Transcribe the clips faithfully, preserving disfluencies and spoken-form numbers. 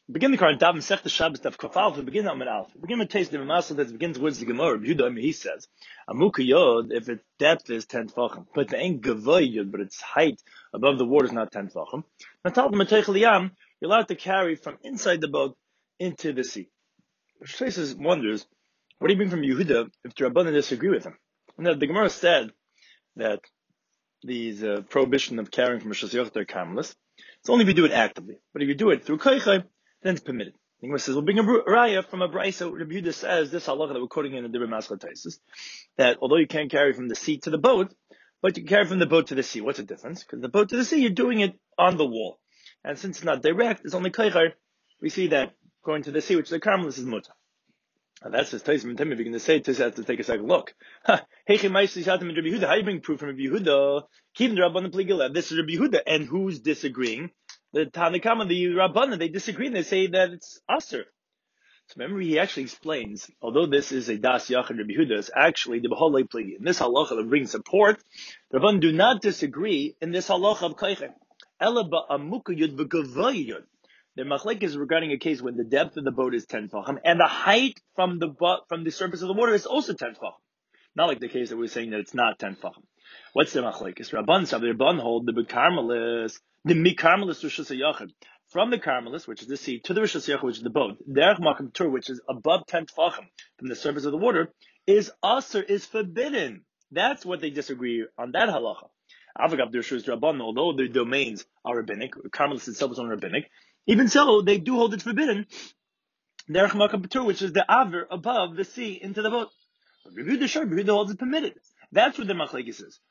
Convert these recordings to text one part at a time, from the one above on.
Begin the current Daven Sech the Shabbos Daf Kafal. We begin on Alf. We begin with taste of a muscle that begins with the Gemara. Yehuda, he says, Amuka Yod, if its depth is ten tefachim, but the ain't Gavoy Yod, but its height above the water is not ten tefachim. Natal Mateichel Yam, you're allowed to carry from inside the boat into the sea. Shaisis wonders, what do you mean from Yehuda if the Rabbanan disagree with him? And the Gemara said that these uh, prohibition of carrying from a Shasiyach are harmless. It's only if you do it actively. But if you do it through Koichai, then it's permitted. The Gemara says, we'll bring a raya from a brayso. Rabbi Yehuda says, this halacha that we're quoting in the Dibur Maskal Taisus, that although you can't carry from the sea to the boat, but you can carry from the boat to the sea. What's the difference? Because the boat to the sea, you're doing it on the wall. And since it's not direct, it's only Koichai, we see that going to the sea, which is the Carmelis, is mutter. And that's his Taisus. If you're going to say Taisus has to take a second look. How do you bring proof from Rabbi Yehuda? Keep the Rabbanan Pligila. This is Rabbi Yehuda. And who's disagreeing? The Tanakama, the Rabbanan, they disagree and they say that it's Aser. So remember, he actually explains, although this is a Das Yachid Rabbi Yehuda, it's actually the Beholei Pligi. In this halacha that brings support, the Rabbanan do not disagree in this halacha of Kaiche. Ela ba'amuka yud v'gavay yud. The machlek is regarding a case when the depth of the boat is ten tefachim and the height from the bo- from the surface of the water is also ten tefachim. Not like the case that we're saying that it's not ten tefachim. What's the machlek? Is Rabban Sav the Rabban hold the Carmelis, the Mikarmelis Rishus Yachid, from the Carmelis, which is the sea, to the Rishus Yachid, which is the boat. Derech Makam Tur, which is above ten tefachim from the surface of the water, is aser, is forbidden. That's what they disagree on that halacha. Avagav Dirshus Rabban, although their domains are rabbinic, Carmelis itself is on rabbinic. Even so, they do hold it forbidden. Derech Makam Tur, which is the aver above the sea into the boat. But Rabbi Yehuda Shor, Rabbi Yehuda holds it permitted. That's what the machlekes is.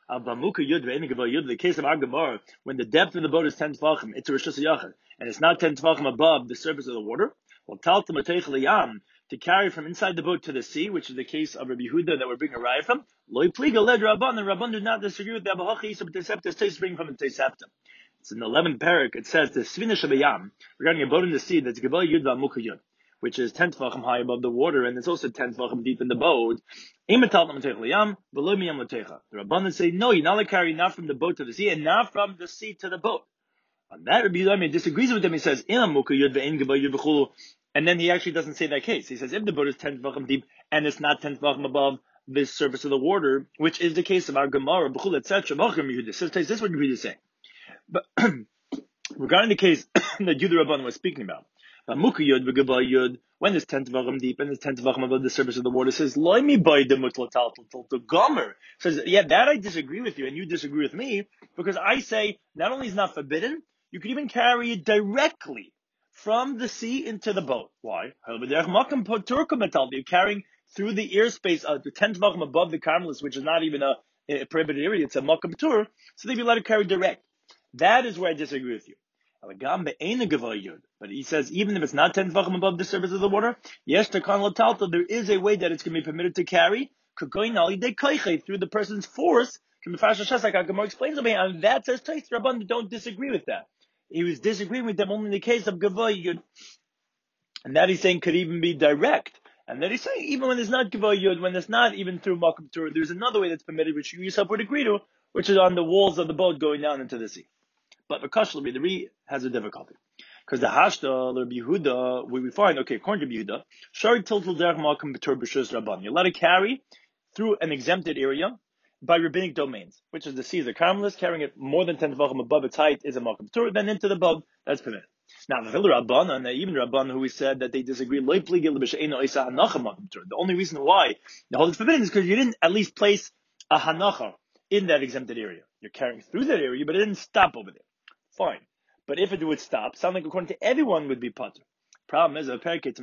The case of Agamar, when the depth of the boat is ten tefachim, it's a rishus yachid, and it's not ten tefachim above the surface of the water. Well, talta mateichel yam, to carry from inside the boat to the sea, which is the case of Rabbi Yehuda that we're bringing a raya from. Loi pliga led Rabban, and Rabban do not disagree with the Abahachi, so Tesepta stays bringing from the Tesepta. It's in the eleventh parak. It says the svina shabayam, regarding a boat in the sea that's gabal yud v'amuka yud, which is ten tefachim high above the water, and it's also ten tefachim deep in the boat. The Rabbanan say, no, you're not allowed to carry not from the boat to the sea, and not from the sea to the boat. On that, Rabbi Yehuda disagrees with them. He says, and then he actually doesn't say that case. He says, if the boat is ten tefachim deep, and it's not ten tefachim above the surface of the water, which is the case of our Gemara, et cetera, this is what Yehuda is saying. But regarding the case that Yehuda Rabbanan was speaking about, when there's ten tefachim deep and there's ten tefachim above the surface of the water, says loimi by the mutlatal to gomer. Says, yeah, that I disagree with you, and you disagree with me, because I say not only is it not forbidden, you could even carry it directly from the sea into the boat. Why? You're carrying through the airspace of the ten tefachim above the Carmelis, which is not even a, a prohibited area; it's a makam tur, so they'd be allowed to carry direct. That is where I disagree with you. But he says, even if it's not ten tefachim above the surface of the water, yes, there is a way that it's going to be permitted to carry through the person's force. Like Gemara explains to me, and that says Rabban don't disagree with that. He was disagreeing with them only in the case of Gavoy, and that he's saying could even be direct. And that he's saying even when it's not Gavoy, when it's not even through Makam Tur, there's another way that's permitted, which you yourself would agree to, which is on the walls of the boat going down into the sea. But Rakash Rabbi the Re has a difficulty. Because the Hashta, Rabbi Yehuda, we, we find, okay, according to Rabbi Yehuda, Shari Tiltal Derech Malkam B'Tur B'Shus Rabban. You're allowed to carry through an exempted area by rabbinic domains, which is the sea, the Carmelis, carrying it more than ten tefachim above its height is a Malkam B'Tur, then into the boat, that's permitted. Now, the Rabban, and even Rabban, who we said that they disagree, the only reason why the whole is forbidden is because you didn't at least place a Hanacha in that exempted area. You're carrying through that area, but it didn't stop over there. Fine. But if it would stop, sound like according to everyone would be patur. Problem is, a parakit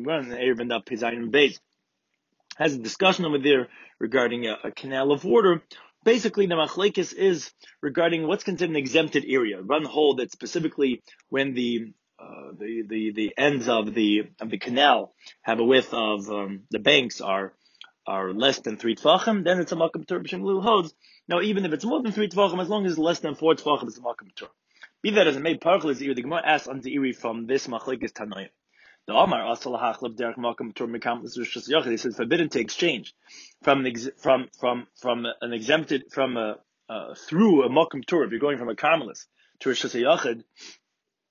has a discussion over there regarding a, a canal of water. Basically, the machlekes is regarding what's considered an exempted area. Run hold that specifically when the uh, the, the the ends of the of the canal have a width of um, the banks are are less than three tefachim, then it's a makam tur b'shem little holds. Now, even if it's more than three tefachim, as long as it's less than four tefachim, it's a makam tur. Be that as it may, Parchel is the Gemara asks on the Iri from this machlekes Tanoim. The Omar asal hachlab derech makam tur mekampus rishus yachid. He says forbidden to exchange from an ex- from from from an exempted from a uh, through a makam tur. If you're going from a Carmelis to a rishus yachid,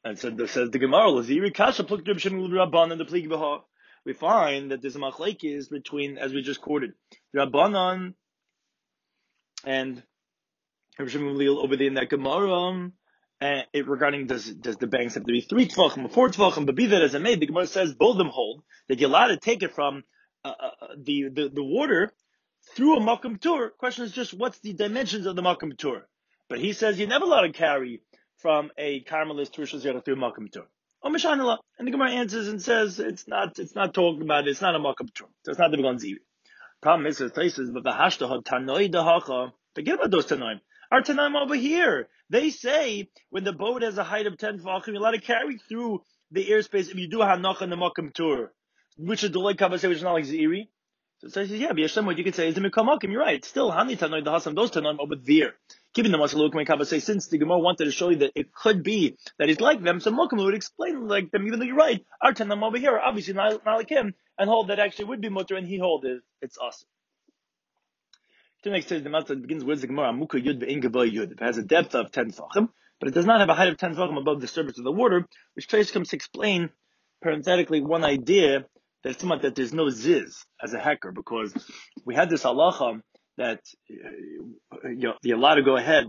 And so the, says the Gemara, Laziri Kasha Pluk Reb Shimon Rabban and the Pligi Baha. We find that there's a machlekes between, as we just quoted, Rabbanan and Reb Shimon over there in that Gemara, and it, regarding does does the banks have to be three tvachim or four tvachim, but be that as it may, the Gemara says both of them hold that you're allowed to take it from uh, uh, the, the the water through a makam tur. Question is just what's the dimensions of the makam tur? But he says you're never allowed to carry from a Carmelist to Rosh Hashanah through a makam tur. Oh, Mishanallah. And the Gemara answers and says it's not it's not talking about it, it's not a makam tur. So it's not the Begon Zivi. Problem is, it says, but the hashtag tanoi dahacha. Forget about those tanoim. Our tanoim over here, they say when the boat has a height of ten tefachim, you're allowed to carry through the airspace if you do hanacha in the makam tur, which is the loy kavaseh, which is not like ziri. So it says, yeah, b'yashem, what you could say is the mikam makim. You're right. Still, hani tanoi dahasam. Those tanoim over there. Keeping the muscle look kavaseh, since the Gemara wanted to show you that it could be that he's like them, so makam would explain like them, even though you're right. Our tanoim over here are obviously not, not like him, and hold that actually would be mutter, and he hold it. It's us. The next says the Matzah begins with the Gemara Muka Yud Be'in Gavoy Yud. It has a depth of ten tefachim, but it does not have a height of ten tefachim above the surface of the water, which Treish comes to explain parenthetically one idea that it's about that there's no ziz as a hacker, because we had this halacha that uh, you know, you're allowed to go ahead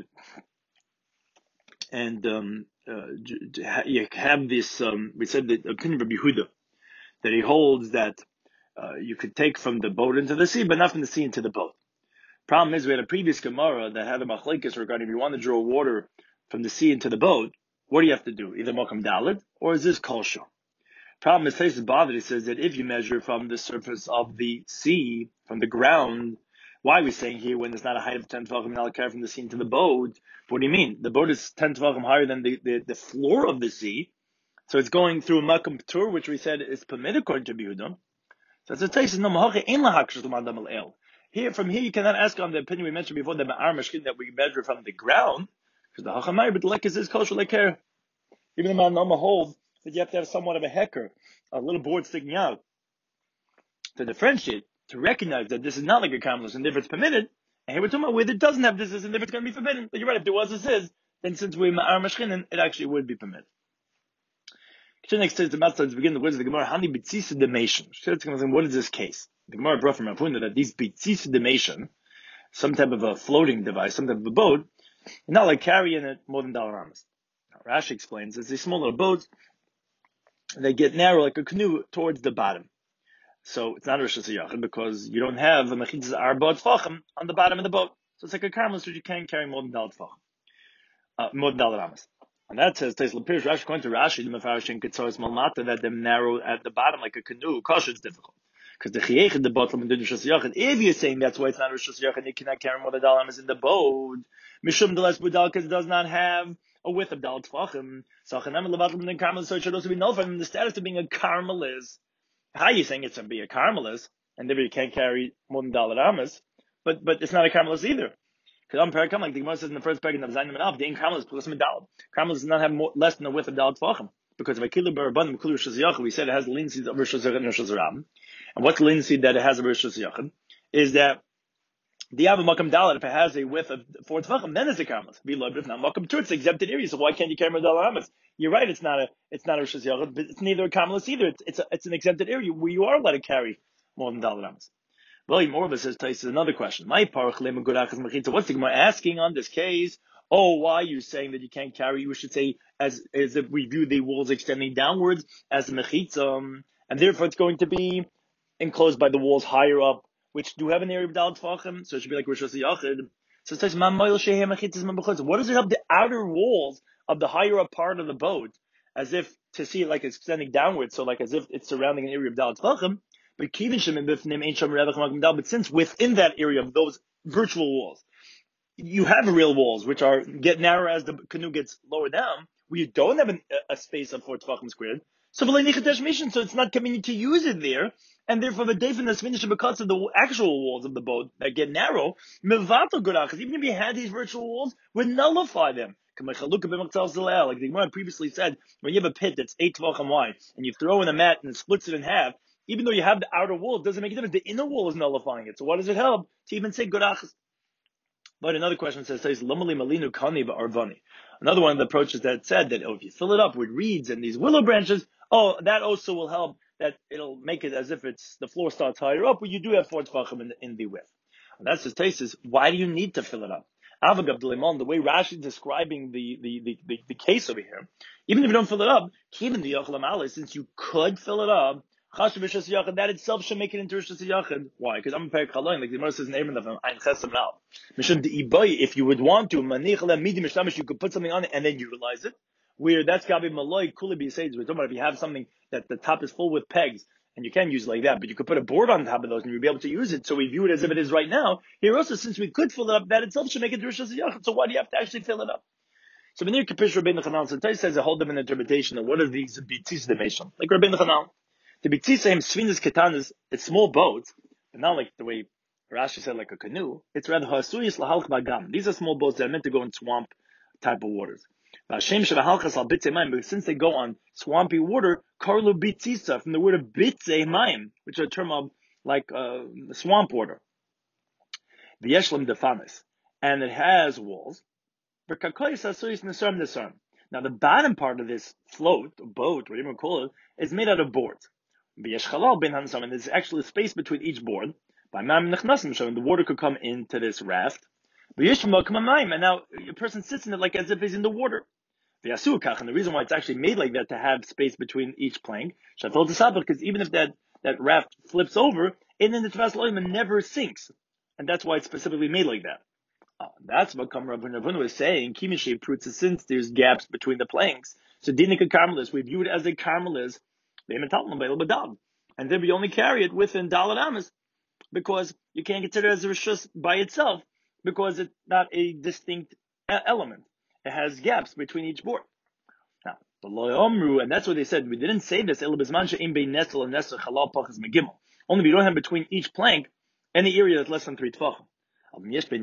and um, uh, you have this. Um, we said the opinion of Yehuda that he holds that uh, you could take from the boat into the sea, but not from the sea into the boat. Problem is, we had a previous Gemara that had a machlekes regarding if you want to draw water from the sea into the boat, what do you have to do? Either makam dalid or is this kolsha? Problem is, Taisus Bavadi says that if you measure from the surface of the sea, from the ground, why are we saying here when there's not a height of ten tefachim and I'll carry from the sea into the boat? What do you mean? The boat is ten tefachim higher than the, the, the floor of the sea, so it's going through a makam tur, which we said is permitted according to Yehuda. So it's a Taisus no mahache ein lahakshus l'madam el. Here, from here, you cannot ask on the opinion we mentioned before, the ma'ar mashkin that we measure from the ground, because the hachamay, but the lekes is kosher leker. Even the Malnoma holds that you have to have somewhat of a hecker, a little board sticking out, to differentiate, to recognize that this is not like a carmelist, and if it's permitted, and here we're talking about where it doesn't have this is, and if it's going to be forbidden. But you're right, if there was this is, then since we're ma'ar mashkin, it actually would be permitted. Next says the Matzah to begin the words of the Gemara, Hani b'tzisa demation. What is this case? The Gemara brought from Rav that these b'tzisa demation, some type of a floating device, some type of a boat, not like carrying it more than dollar amas. Rashi explains it's these small little boats, they get narrow like a canoe towards the bottom. So it's not a Rosh Hashanah because you don't have a mechitzas arba tefachim on the bottom of the boat. So it's like a carmelist which you can't carry more than dollar tefachim, uh, more than dollar amas. And that says, Tais Lapirish, Rashi, according to Rashi, the Mefarsh in Ketzoris Malmata, that them narrow at the bottom like a canoe. Kosher is difficult. Because the Chiyech in the bottom and the Rosh Hashanah, if you're saying that's why it's not Rosh Hashanah, you cannot carry more than dollar amas in the boat, Mishum Deles Budal, because it does not have a width of Dal Tfachim. So Chanam Levatim and Carmel, so it should also be nullified in the status of being a Carmelist. How are you saying it's to be a Carmelist, and therefore you can't carry more than dollar amas, but but it's not a Carmelist either. Because on Parakam, like the Gemara says in the first paragraph of Zayin Menaf, the in Carmelist plus Medal. Carmelist does not have more, less than the width of Dal Tfachim. Because of Akilah Baraban, Mekulu Rosh Hashanah, we said it has the leniency of Rosh Hashanah and Rosh Hashanah. And what's the leniency that it has of Rosh Hashanah? Is that the Abba Makam Dalit, if it has a width of four Tfachim, then it's a Carmelist. But if not Makam Tur, it's exempted area, so why can't you carry more Dal Amas? You're right, it's not a, it's not a Rosh Hashanah, but it's neither a Carmelist either. It's, it's, a, it's an exempted area where you are allowed to carry more than Dal Amas. Well, Morva says, Tais, another question. My parach lema gurachas mechitza. What's the Gemara asking on this case? Oh, why are you saying that you can't carry? You should say, as, as if we view the walls extending downwards as a mechitza, and therefore it's going to be enclosed by the walls higher up, which do have an area of dal tfachim, so it should be like Rosh Hashanah. So it says, what does it help the outer walls of the higher up part of the boat, as if to see it like it's extending downwards, so like as if it's surrounding an area of dal tfachim? But since within that area of those virtual walls, you have real walls, which are get narrower as the canoe gets lower down, where you don't have an, a space of four tefachim squared. So, so it's not convenient to use it there, and therefore the defin is finished because of the actual walls of the boat that get narrow. Even if you had these virtual walls, would nullify them. Like the Gemara previously said, when you have a pit that's eight tefachim wide, and you throw in a mat and it splits it in half, even though you have the outer wall, it doesn't make a difference. The inner wall is nullifying it. So what does it help to even say gurachas? But another question says, says Lomali Malinu Kani Arvani. Another one of the approaches that said that, oh, if you fill it up with reeds and these willow branches, oh, that also will help, that it'll make it as if it's the floor starts higher up, but you do have four tefachim in, in the width. And that's his taste is, why do you need to fill it up? Avagab Delimon, the way Rashi is describing the, the, the, the, the case over here, even if you don't fill it up, even the Yochalam Ali, since you could fill it up, that itself should make it into Rishas Yachid. Why? Because I'm a Perik Chaloin, like the Gemara says in Aaron of him, Ein Chesam now. If you would want to, you could put something on it and then utilize it. Where that's Gabi Maloi, Kuli B'Yisayid, we're talking about if you have something that the top is full with pegs, and you can use it like that, but you could put a board on top of those and you'll be able to use it. So we view it as if it is right now. Here also, since we could fill it up, that itself should make it Rishas Yachid. So why do you have to actually fill it up? So Benir Kapish Rabbeinu Chanal, so Tais says a whole different interpretation of what are these bitzis demation. Like Rabbeinu Chanal. The bitzisahim svinas ketanas, it's small boats, but not like the way Rashi said, like a canoe. It's rather hasuyis lahalch bagam. These are small boats that are meant to go in swamp type of waters. But since they go on swampy water, karlu bitzisa, from the word of bitzei mayim, which is a term of like uh, swamp water. V'yeshlam defanis, and it has walls. Now the bottom part of this float, boat, whatever you call it, is made out of boards. And there's actually space between each board. By the water could come into this raft. And now a person sits in it like as if he's in the water. And the reason why it's actually made like that, to have space between each plank, because even if that, that raft flips over, and then the Tavas Loim never sinks. And that's why it's specifically made like that. Uh, that's what Kamar Rabbeinu was saying. Kimishe Prutza, since there's gaps between the planks. So Dinika Carmelis, we view it as a Carmelis, and then we only carry it within Dalet Amas, because you can't consider it as a Rishus by itself, because it's not a distinct element. It has gaps between each board. Now, the Lo Omru, and that's what they said, we didn't say this, only if you don't have between each plank any area that's less than three tefachim. Between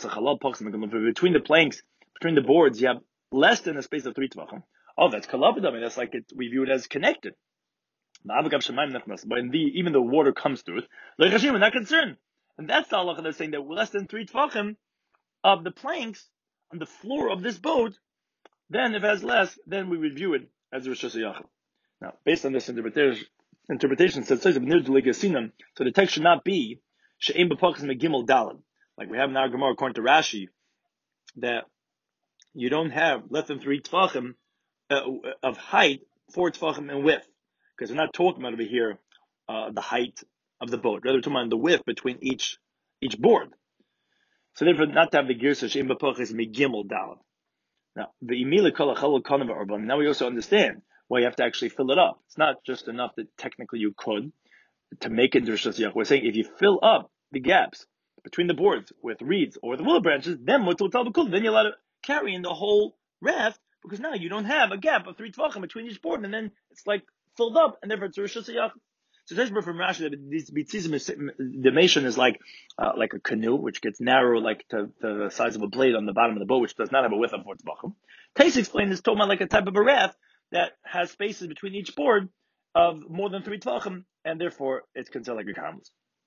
the planks, between the boards, you have less than a space of three tefachim. Oh, that's kalabadam, and that's like it, we view it as connected. But in the, even though water comes through it, we're not concerned. And that's the halacha that's saying that less than three tefachim of the planks on the floor of this boat, then if it has less, then we would view it as a Rishus Yachid. Now, based on this interpretation, interpretation says, so the text should not be she'em b'pachas megimel dalad. Like we have in our Gemara, according to Rashi, that you don't have less than three tefachim uh, of height, four tefachim in width. Because we're not talking about over here uh, the height of the boat. Rather, we're talking about the width between each each board. So therefore, not to have the girsa she'em b'pachas megimel dalad. Now, the imila kol hachal kanav arban. Now we also understand why you have to actually fill it up. It's not just enough that technically you could to make it Rishus Yachid. We're saying if you fill up the gaps between the boards with reeds or the willow branches, then then you're allowed to carry in the whole raft, because now you don't have a gap of three tefachim between each board, and then it's like filled up, and therefore it's a Rishus Yachid. So this from Rashi, the bitzizim is like uh, like a canoe, which gets narrow, like to, to the size of a blade on the bottom of the boat, which does not have a width of four tefachim. Tais explained this, talking about like a type of a raft that has spaces between each board of more than three tefachim, and therefore it's considered like a carmelis.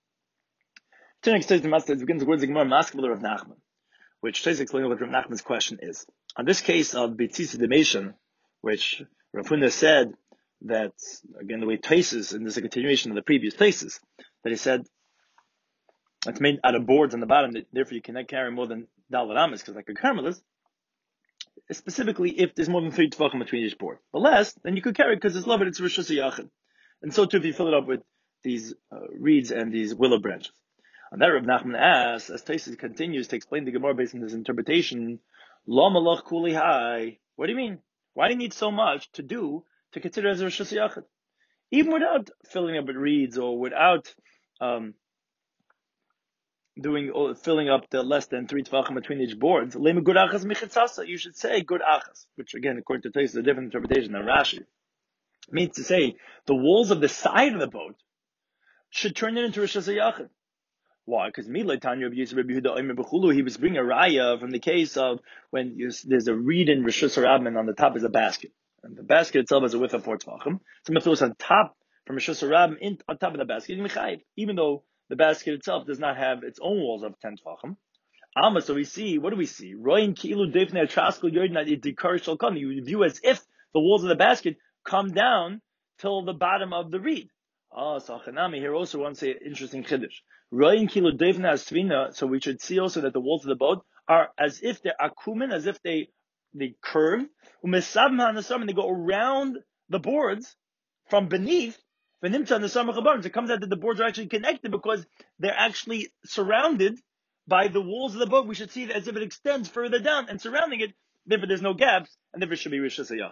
Next says the master begins the words of Gemara Maskevler of Nachman, which says explaining what Rav Nachman's question is. On this case of bitzis demation, which Rav Huna said that, again, the way Taisus, and this is a continuation of the previous Taisus, that he said it's made out of boards on the bottom, that therefore you cannot carry more than Dalet Amas, because like a carmelis, specifically if there's more than three tefachim between each board. But less, then you could carry it because it's loved, it's Rishus Yachid. And so too if you fill it up with these uh, reeds and these willow branches. And that Rav Nachman asks, as Taisus continues to explain the Gemara based on this interpretation, Lo malach kuli hai. What do you mean? Why do you need so much to do to consider as a Rishus Yachid? Even without filling up with reeds or without um, doing or filling up the less than three tefachim between each boards, lema good achas michitzasa. You should say good achas, which again, according to Taisus, is a different interpretation than Rashi. It means to say the walls of the side of the boat should turn it into Rishus Yachid. Why? Because Milay Tanya of Yisrael Yehuda Omer B'chulu, he was bringing a raya from the case of when you, there's a reed in Rishus Rabban, and on the top is a basket, and the basket itself is a width of four tefachim. So if it was on top from Rishus Rabban in on top of the basket, even though the basket itself does not have its own walls of ten tefachim, Alma, so we see, what do we see? Roin kilu defne traskal yodna idikar shalkan. You view as if the walls of the basket come down till the bottom of the reed. Ah, so Chanami here also wants to say interesting chiddush. Roin kilu defne asvina. So we should see also that the walls of the boat are as if they're akumen, as if they they curve. Umesabma and they go around the boards from beneath. It comes out that the boards are actually connected because they're actually surrounded by the walls of the boat. We should see it as if it extends further down and surrounding it. Therefore, there's no gaps, and therefore it should be Rishus Hayach.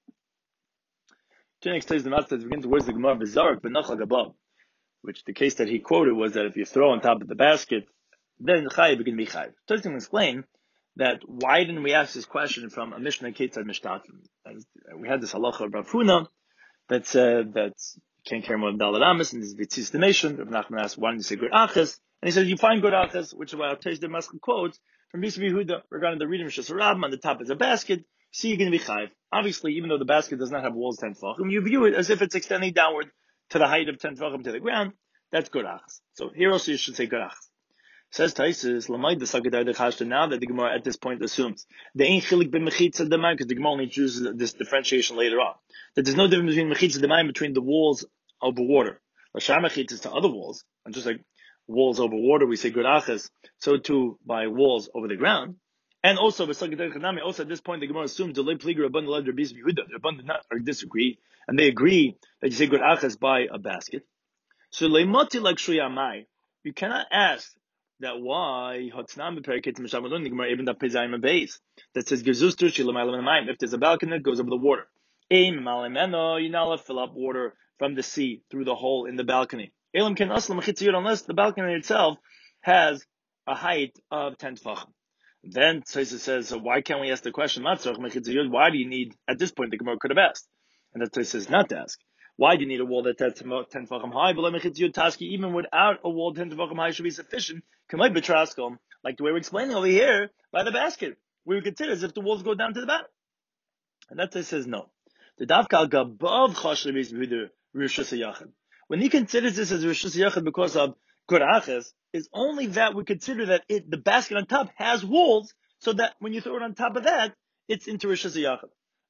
The next the Master begins words the Gemara Bezarik Benachal Gabav, which the case that he quoted was that if you throw on top of the basket, then Chayiv begin be Chayiv. So to explain that why didn't we ask this question from a Mishnah Ketzad Mishtatim? We had this halacha of Rav Huna that said that you can't carry more than Daled Amis, and this is Vitzis the nation. Rav Nachman asked, why didn't you say good Achas? And he says, you find good Achas, which is why I'll tell you the Maskal quotes from Yisrael Yehuda regarding the reading of Shasarabim. On the top is a basket. See, you're going to be Chayiv. Obviously, even though the basket does not have walls ten tefachim, you view it as if it's extending downward to the height of ten tefachim to the ground. That's good Achas. So here also you should say good Achas. Says Taisus, Lamai the Sakadar the Chashta, now that the Gemara at this point assumes the ain't chilik ben mechitza demayim, because the Gemara only chooses this differentiation later on. That there's no difference between mechitza demayim between the walls over water. Lashar mechitza to other walls, and just like walls over water, we say good achas, so too by walls over the ground. And also, also at this point, the Gemara assumes the lay pliger abundant led Rabbi Yehuda. The abundant not or disagree, and they agree that you say good achas by a basket. So leimati like shuyamai, you cannot ask that why Hotznam Periket Mishamalun the Gemara even that Pezayim base that says Gezustur Shilamaylam Mayim. If there's a balcony that goes over the water, Aim Malimeno, you're not allowed to fill up water from the sea through the hole in the balcony. Elam can Aslam Chitziyot unless the balcony itself has a height of ten tefachim. Then Tzaisa says, so why can't we ask the question, Matzach Mechitziyot, why do you need, at this point the Gemara could have asked. And that Tzaisa says not to ask. Why do you need a wall that's ten tefachim high? But even without a wall ten tefachim high should be sufficient. Like the way we're explaining over here by the basket, we would consider as if the walls go down to the bottom. And that says no. The Davkal Gabav Chashli Rishus Hayachid. When he considers this as Rishus Hayachid because of good achas, is only that we consider that it, the basket on top has walls, so that when you throw it on top of that, it's into Rishus Hayachid.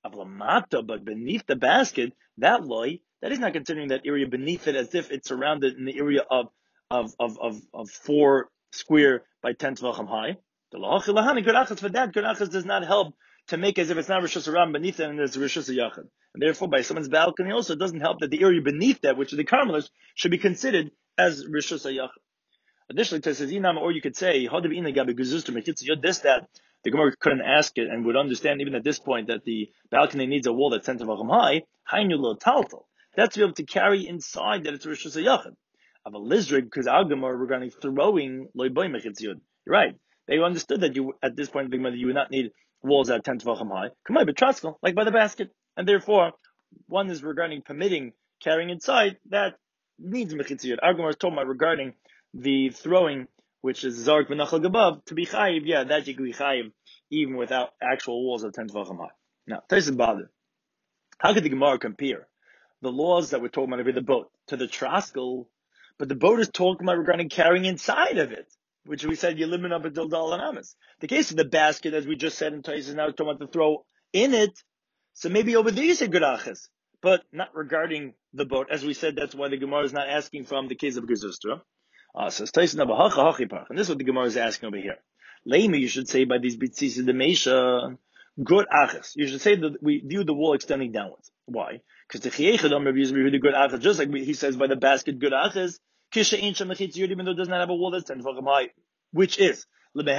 But beneath the basket, that loy, that is not considering that area beneath it as if it's surrounded in the area of of of of, of four square by ten tvachim high. The lahachilahani good achas for that good achas does not help to make as if it's not rishus haram beneath it and it's rishus hayachid. And therefore, by someone's balcony also, it doesn't help that the area beneath that, which is the carmelish, should be considered as rishus hayachid. Additionally, to says inam, or you could say hadav ina gabe guzustur mechitziyot. This that the Gemara couldn't ask it and would understand even at this point that the balcony needs a wall that's ten tvachim high. Hainu lo taltal. That's to be able to carry inside that it's rishus hayachid. Of a lizrig, because our Gemara regarding throwing loy boy mechitziyot. You're right. They understood that you at this point you would not need walls at ten tvachim high. Come on, but traskel, like by the basket, and therefore one is regarding permitting carrying inside that needs mechitziyot. Our Gemara is talking about regarding the throwing, which is zark v'nachal gabav, to be chayiv. Yeah, that you can be chayiv even without actual walls of ten tvachim high. Now, Taisus bother. How could the Gemara compare the laws that we're talking about over the boat to the traskel? But the boat is talking about regarding carrying inside of it, which we said you limit up until Daled Amis. The case of the basket, as we just said in Taisus, now talking about the throw in it. So maybe over there you say good achas, but not regarding the boat. As we said, that's why the Gemara is not asking from the case of Gezustra. Uh, so Taisus now b'hacha hachipach, and this is what the Gemara is asking over here. Lema, you should say by these bitzis of the meisha, good achas. You should say that we view the wall extending downwards. Why? Because the chiyechadam reviews the good achas, just like we, he says by the basket good achas. Kisha ain't shemachitz even though it does not have a wall that's ten tefachim high, which is to be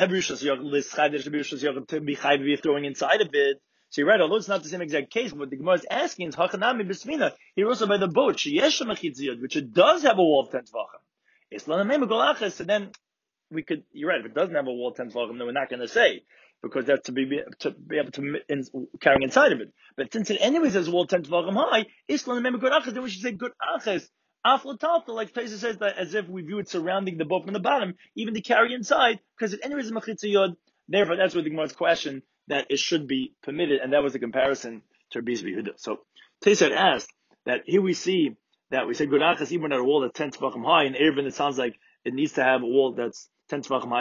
throwing inside of it. So you're right, although it's not the same exact case, but the Gemara is asking is hachanami b'smina. Here also by the boat, sheyesh shemachitz which it does have a wall of ten tefachim. It's lanamei megol achas. So then we could. You're right. If it doesn't have a wall of ten tefachim, then we're not going to say because that's to be to be able to in, carrying inside of it. But since it anyways has a wall of ten tefachim high, it's lanamei megol achas. Then we should say good achas. Aflatalta, like Taisa says, that as if we view it surrounding the boat from the bottom, even to carry inside, because it anyways is mechitziyod. Therefore, that's what the Gemara's question that it should be permitted, and that was the comparison to Rabbi Yehuda. So Taisa asked that here we see that we said good achas even at a wall that's ten tefachim high, and Erevin it sounds like it needs to have a wall that's ten tefachim high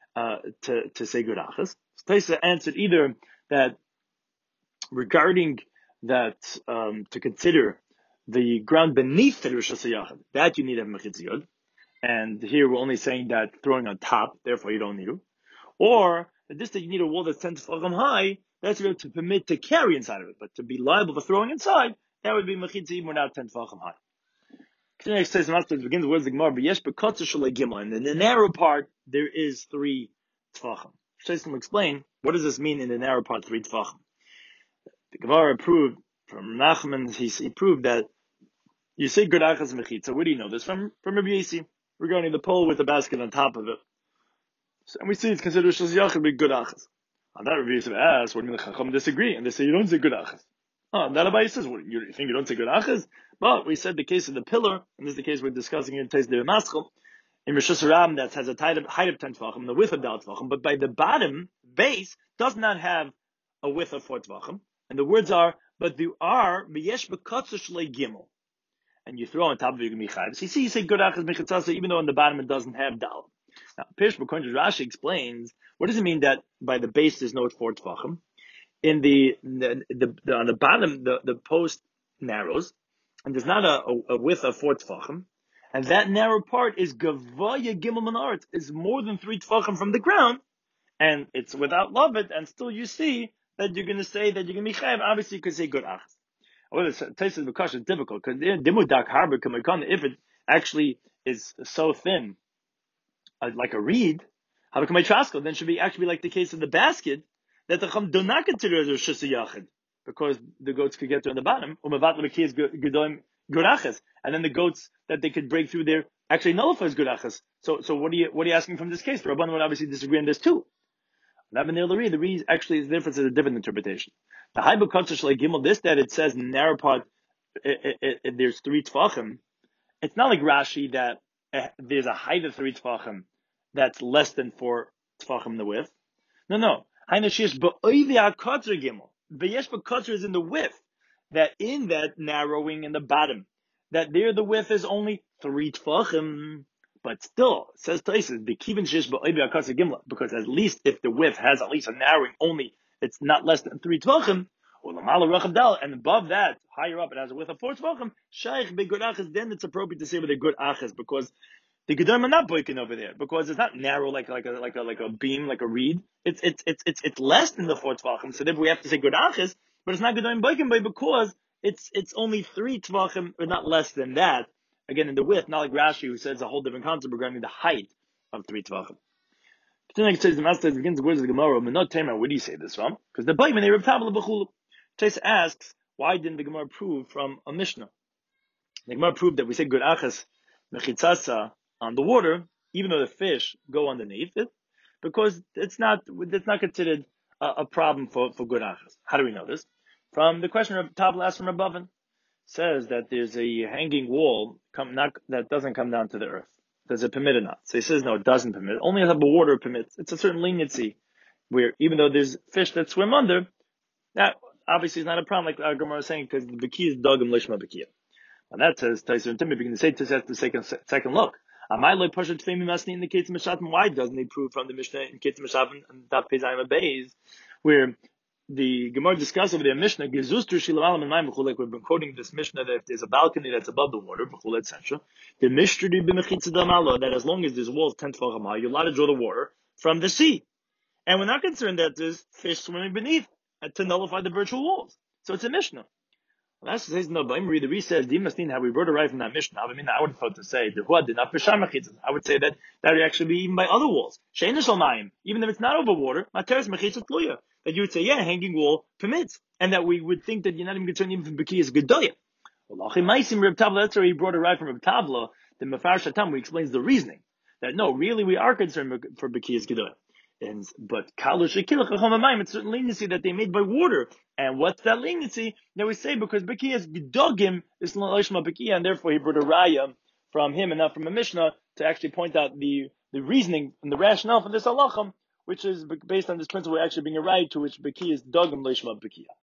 uh, to, to say good achas. So Taisa answered either that regarding that, um, to consider the ground beneath the Rosh Hashanah, that you need to have mechitza yod. And here we're only saying that throwing on top, therefore you don't need to. Or this that you need a wall that's ten tefachim high, that's to permit to carry inside of it, but to be liable for throwing inside, that would be mechitza even without ten tefachim high. It says it begins with the Gemara, yes, and in the narrow part there is three tefachim. Shaisim will explain what does this mean in the narrow part, three tefachim. The Gemara proved from Nachman, he, he proved that you say good achas mechitza. Where do you know this from? From Rabbi Yossi, regarding the pole with the basket on top of it. So, and we see it's considered shas yachid be good achas. On that, Rabbi Yossi asks, what do you mean the Chacham disagree? And they say you don't say good achas. Oh, and that Abai says, what, you think you don't say good achas? But we said the case of the pillar, and this is the case we're discussing in Tais de Maschel, in Rishus Ram that has a height of, height of ten tvachim, the width of dal tvachim, but by the bottom base does not have a width of four tvachim. And the words are, but you are miyesh bekatzer shlei gimel, and you throw on top of it michayv. So you see, you say good achas mechitzasa, even though on the bottom it doesn't have dal. Now, Pirush B'Kohen Rashi explains, what does it mean that by the base there's no four tvachim? In the, the, the, the on the bottom the, the post narrows, and there's not a, a, a width of four tefachim, and that narrow part is gavaya gimel manaret, is more than three tefachim from the ground, and it's without lavet, and still you see that you're going to say that you're going to be chayav. Obviously, you could say good achas. Well, it's tastes because it's difficult because dimudak harbor kamakon, if it actually is so thin, uh, like a reed, how come I trasko? Then should be actually be like the case of the basket, that the Chum do not consider it a shus yachid, because the goats could get to on the bottom, and then the goats that they could break through there actually nullify as gurachas. So, so what are you, what are you asking from this case? The Rabban would obviously disagree on this too. The reason actually is the difference is a different interpretation. The Haibu Kotzer Shlei Gimel, this that it says in the narrow part, it, it, it, there's three tefachim. It's not like Rashi that uh, there's a height of three tefachim that's less than four tefachim in the width. No, no. Hainashish ba'oivi ha'kotzer Gimel. B'yesh b'kotzer is in the width. That in that narrowing in the bottom, that there the width is only three tefachim. But still, it says Taisus, the kivin shish ba'oivi ha'kotzer Gimel, because at least if the width has at least a narrowing only, it's not less than three tvachim, or l'mala racham dal, and above that, higher up, it has a width of four tvachim, shaykh be good achas, then it's appropriate to say with a good achas, because the gedolim are not boiking over there, because it's not narrow like like a like a like a beam, like a reed. It's it's it's it's it's less than the four tvachim, so therefore we have to say good achas, but it's not gedolim boiking by because it's it's only three tvachim, or not less than that. Again, in the width, not like Rashi who says a whole different concept regarding the height of three tvachim. Continuing, it says the master begins the words of the Gemara. Not Tamer, where do you say this from? Because the Baiman they Reb Tabla b'chulu. Tais asks, why didn't the Gemara prove from a Mishnah? The Gemara proved that we say good achas mechitzasa on the water, even though the fish go underneath it, because it's not it's not considered a, a problem for, for good achas. How do we know this? From the question of Tabla asked from above, says that there's a hanging wall come, not, that doesn't come down to the earth. Does it permit or not? So he says no, it doesn't permit. Only the water permits. It's a certain leniency where even though there's fish that swim under, that obviously is not a problem like our Gemara is saying because the Bekiya is dogam lishma Bekiya. And that says Taisir and Timmy begin to say to the second second look. Amaloi Pasha Tfemi Masni indicates Meshatim. Why doesn't he prove from the Mishnah in Ketzim Meshatim and Daf Pezayim Abeis, where the Gemara discussed over there Mishnah Gezustru Shilamalam and Maim B'chulek. We've been quoting this Mishnah that if there's a balcony that's above the water, B'chulek et cetera. The Mishnah b'mechitza damalo that as long as there's walls ten tefachim high, you're allowed to draw the water from the sea, and we're not concerned that there's fish swimming beneath to nullify the virtual walls. So it's a Mishnah. Well, that's says no. But the Re says Dimastin how we wrote it right from that Mishnah. I mean, I would have thought to say the Huad did not peshar mechitzas. I would say that that would actually be even by other walls. Sheinish almayim, even if it's not over water, materes mechitzas tluya. That you would say, yeah, hanging wall permits, and that we would think that you're not even concerned even from Bekiya's gedolim. Well, Reb Tabla, that's where he brought it right from Reb Tabla. The Mefar Shatam, he explains the reasoning that no, really we are concerned for Bekiya's gedolim. And but kalush ekilach chachamamayim, it's certain leniency that they made by water. And what's that leniency? That we say because Bekiya's gedogim is l'ishma Bekiya, and therefore he brought a raya from him and not from a Mishnah to actually point out the the reasoning and the rationale for this halacham, which is based on this principle actually being a right to which Bekiya's dogim l'ishma Bekiya.